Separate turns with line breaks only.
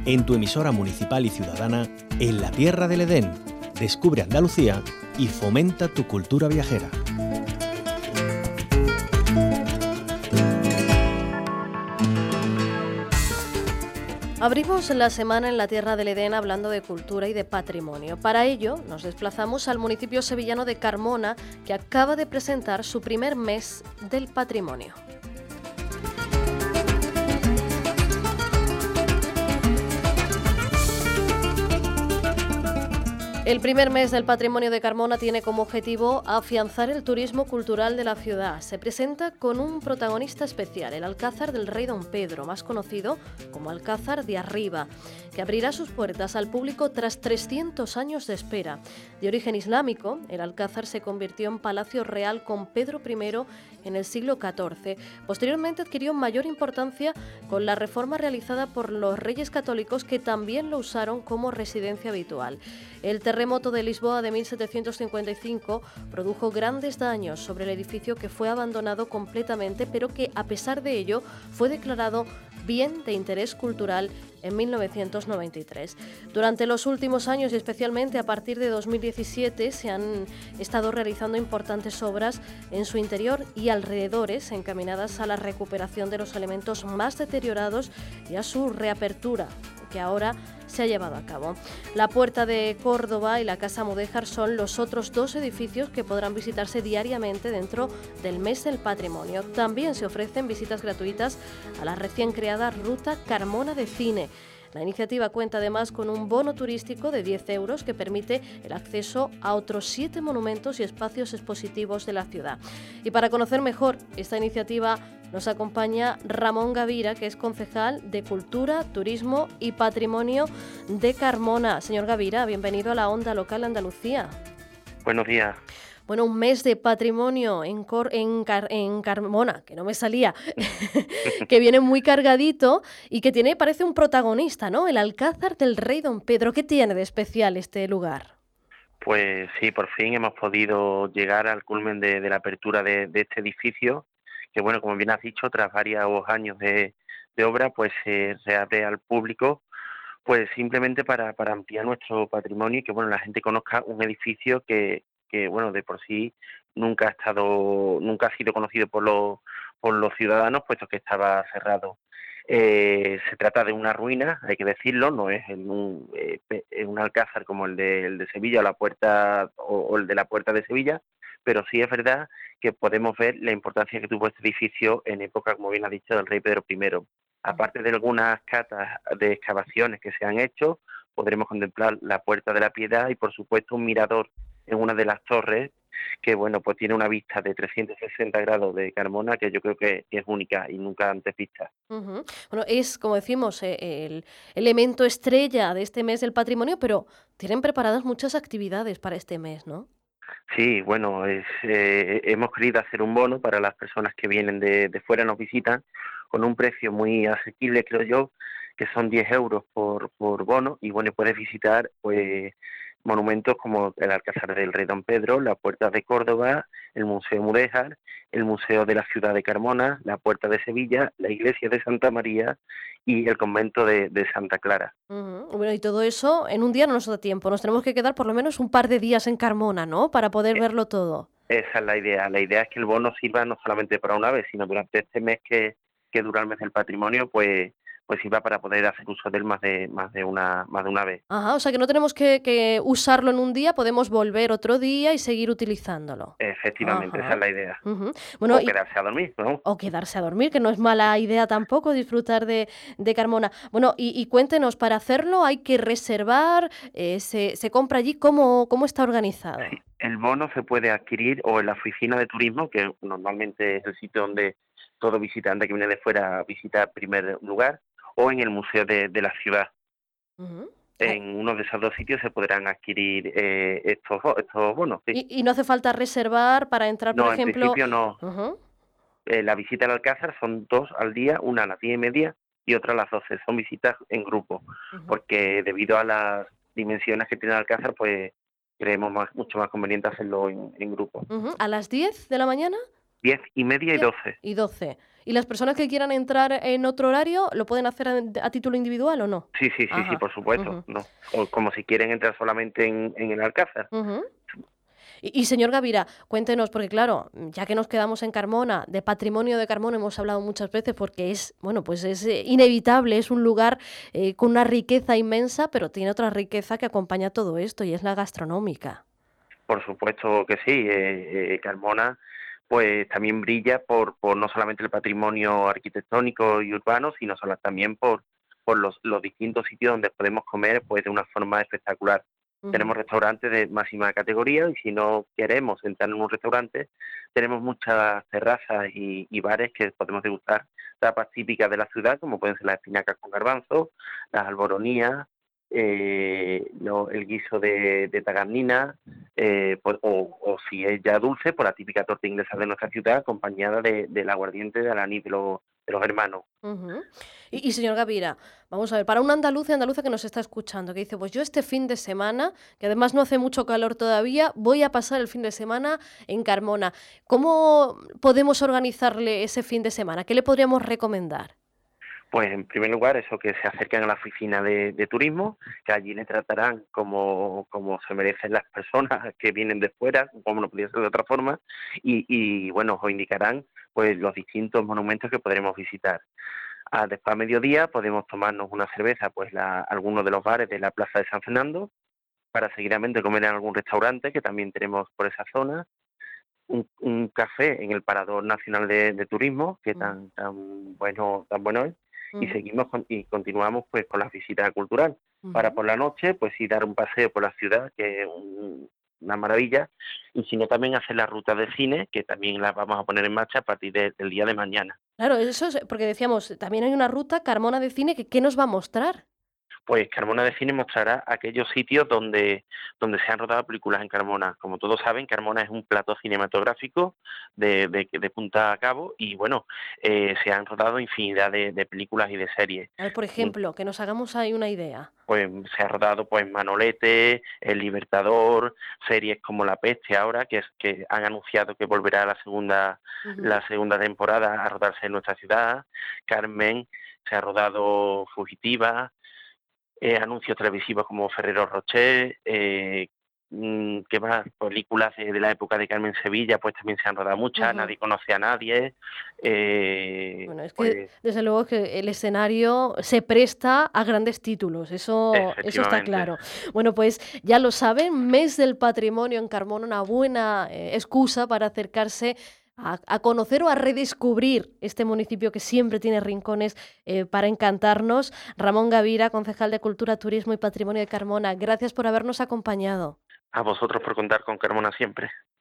en tu emisora municipal y ciudadana en la Tierra del Edén. Descubre Andalucía y fomenta tu cultura viajera.
Abrimos la semana en la Tierra del Edén hablando de cultura y de patrimonio. Para ello nos desplazamos al municipio sevillano de Carmona, que acaba de presentar su primer mes del patrimonio. El primer mes del patrimonio de Carmona tiene como objetivo afianzar el turismo cultural de la ciudad. Se presenta con un protagonista especial, el Alcázar del Rey Don Pedro, más conocido como Alcázar de Arriba, que abrirá sus puertas al público tras 300 años de espera. De origen islámico, el Alcázar se convirtió en palacio real con Pedro I en el siglo XIV. Posteriormente adquirió mayor importancia con la reforma realizada por los reyes católicos, que también lo usaron como residencia habitual. El terremoto de Lisboa de 1755 produjo grandes daños sobre el edificio, que fue abandonado completamente, pero que a pesar de ello fue declarado bien de interés cultural en 1993. Durante los últimos años y especialmente a partir de 2017 se han estado realizando importantes obras en su interior y alrededores encaminadas a la recuperación de los elementos más deteriorados y a su reapertura, que ahora se ha llevado a cabo. La Puerta de Córdoba y la Casa Mudéjar son los otros dos edificios que podrán visitarse diariamente dentro del mes del patrimonio. También se ofrecen visitas gratuitas a la recién creada Ruta Carmona de Cine. La iniciativa cuenta además con un bono turístico de 10 euros que permite el acceso a otros 7 monumentos y espacios expositivos de la ciudad. Y para conocer mejor esta iniciativa nos acompaña Ramón Gavira, que es concejal de Cultura, Turismo y Patrimonio de Carmona. Señor Gavira, bienvenido a la Onda Local Andalucía.
Buenos días.
Bueno, un mes de patrimonio en Carmona, que no me salía, que viene muy cargadito y que tiene, parece un protagonista, ¿no? El Alcázar del Rey Don Pedro. ¿Qué tiene de especial este lugar?
Pues sí, por fin hemos podido llegar al culmen de la apertura de este edificio, que bueno, como bien has dicho, tras varios años de obra, pues se reabre al público, pues simplemente para ampliar nuestro patrimonio y que bueno, la gente conozca un edificio que bueno, de por sí nunca ha sido conocido por los ciudadanos, puesto que estaba cerrado. Se trata de una ruina, hay que decirlo, no es un alcázar como el de Sevilla o la puerta o el de la Puerta de Sevilla, pero sí es verdad que podemos ver la importancia que tuvo este edificio en época, como bien ha dicho, del rey Pedro I. Aparte de algunas catas de excavaciones que se han hecho, podremos contemplar la Puerta de la Piedad y, por supuesto, un mirador en una de las torres que, bueno, pues tiene una vista de 360 grados de Carmona, que yo creo que es única y nunca antes vista.
Uh-huh. Bueno, es, como decimos, el elemento estrella de este mes del patrimonio, pero tienen preparadas muchas actividades para este mes, ¿no?
Sí, bueno, hemos querido hacer un bono para las personas que vienen de fuera, nos visitan, con un precio muy asequible, creo yo, que son 10 euros por bono, y bueno, puedes visitar pues monumentos como el Alcázar del Rey Don Pedro, la Puerta de Córdoba, el Museo Mudéjar, el Museo de la Ciudad de Carmona, la Puerta de Sevilla, la Iglesia de Santa María y el Convento de Santa Clara.
Uh-huh. Bueno, y todo eso en un día no nos da tiempo, nos tenemos que quedar por lo menos un par de días en Carmona, ¿no? Para poder verlo todo.
Esa es la idea. La idea es que el bono sirva no solamente para una vez, sino durante este mes que dura el mes del patrimonio, pues sirva para poder hacer uso de él más de una vez.
Ajá, o sea que no tenemos que usarlo en un día, podemos volver otro día y seguir utilizándolo.
Efectivamente,
Ajá.
esa es la idea.
Uh-huh. Bueno,
O quedarse a dormir, ¿no?
o quedarse a dormir, que no es mala idea tampoco disfrutar de Carmona. Bueno, y cuéntenos, para hacerlo hay que reservar, se compra allí, ¿cómo está organizado?
Sí, el bono se puede adquirir o en la oficina de turismo, que normalmente es el sitio donde todo visitante que viene de fuera visita en primer lugar, o en el museo de la ciudad.
Uh-huh.
En uno de esos dos sitios se podrán adquirir estos bonos. Sí.
Y no hace falta reservar para entrar, por
No, en
ejemplo.
principio no.
Uh-huh.
La visita al Alcázar son 2 al día, una a las 10:30 y otra a las 12. Son visitas en grupo,
Uh-huh.
porque debido a las dimensiones que tiene el Alcázar, pues creemos mucho más conveniente hacerlo en grupo.
Uh-huh. ¿A las 10 de la mañana?
10:30 y
Diez
12.
y 12. ¿Y las personas que quieran entrar en otro horario lo pueden hacer a título individual o no?
Sí, sí, sí, sí,
Ajá.
por supuesto,
Ujú,
no. O como si quieren entrar solamente en el Alcázar.
ujú. Y señor Gavira, cuéntenos, porque claro, ya que nos quedamos en Carmona, de patrimonio de Carmona hemos hablado muchas veces porque es, bueno, pues es inevitable, es un lugar con una riqueza inmensa, pero tiene otra riqueza que acompaña todo esto y es la gastronómica.
Por supuesto que sí. Carmona pues también brilla por no solamente el patrimonio arquitectónico y urbano, sino también por los distintos sitios donde podemos comer pues de una forma espectacular.
Ujú,
Tenemos restaurantes de máxima categoría y si no queremos entrar en un restaurante, tenemos muchas terrazas y bares que podemos degustar tapas típicas de la ciudad, como pueden ser las espinacas con garbanzo, las alboronías, el guiso de tagarnina, o si es ya dulce, por la típica torta inglesa de nuestra ciudad, acompañada del aguardiente de Alani de los hermanos.
ujú. Y señor Gavira, vamos a ver, para un andaluz y andaluza que nos está escuchando, que dice, pues yo este fin de semana, que además no hace mucho calor todavía, voy a pasar el fin de semana en Carmona. ¿Cómo podemos organizarle ese fin de semana? ¿Qué le podríamos recomendar?
Pues en primer lugar, eso, que se acerquen a la oficina de turismo, que allí le tratarán como se merecen las personas que vienen de fuera, como no podía ser de otra forma, y bueno, os indicarán pues los distintos monumentos que podremos visitar. Después a mediodía podemos tomarnos una cerveza pues algunos de los bares de la Plaza de San Fernando, para seguidamente comer en algún restaurante que también tenemos por esa zona, un café en el Parador Nacional de Turismo, que
Ujú,
tan bueno es, y
ujú,
y continuamos pues con la visita cultural. Para
ujú.
por la noche, pues sí dar un paseo por la ciudad, que es una maravilla, y si no también hacer la ruta de cine, que también la vamos a poner en marcha a partir del día de mañana.
Claro, eso es porque decíamos, también hay una ruta Carmona de cine que ¿qué nos va a mostrar?
Pues Carmona de Cine mostrará aquellos sitios donde se han rodado películas en Carmona. Como todos saben, Carmona es un plato cinematográfico de punta a cabo y bueno, se han rodado infinidad de películas y de series.
A ver, por
Mm,
ejemplo, que nos hagamos ahí una idea.
Pues se ha rodado pues Manolete, El Libertador, series como La Peste ahora, que han anunciado que volverá a
Ujú,
la segunda temporada a rodarse en nuestra ciudad. Carmen, se ha rodado Fugitiva, anuncios televisivos como Ferrero Rocher, ¿qué más? Películas de la época de Carmen Sevilla, pues también se han rodado muchas,
ujú.
Nadie conoce a nadie,
Bueno, es que
pues
desde luego que el escenario se presta a grandes títulos, eso está
efectivamente.
claro. Bueno, pues ya lo saben, mes del patrimonio en Carmona, una buena excusa para acercarse a conocer o a redescubrir este municipio que siempre tiene rincones para encantarnos. Ramón Gavira, concejal de Cultura, Turismo y Patrimonio de Carmona, gracias por habernos acompañado.
A vosotros por contar con Carmona siempre.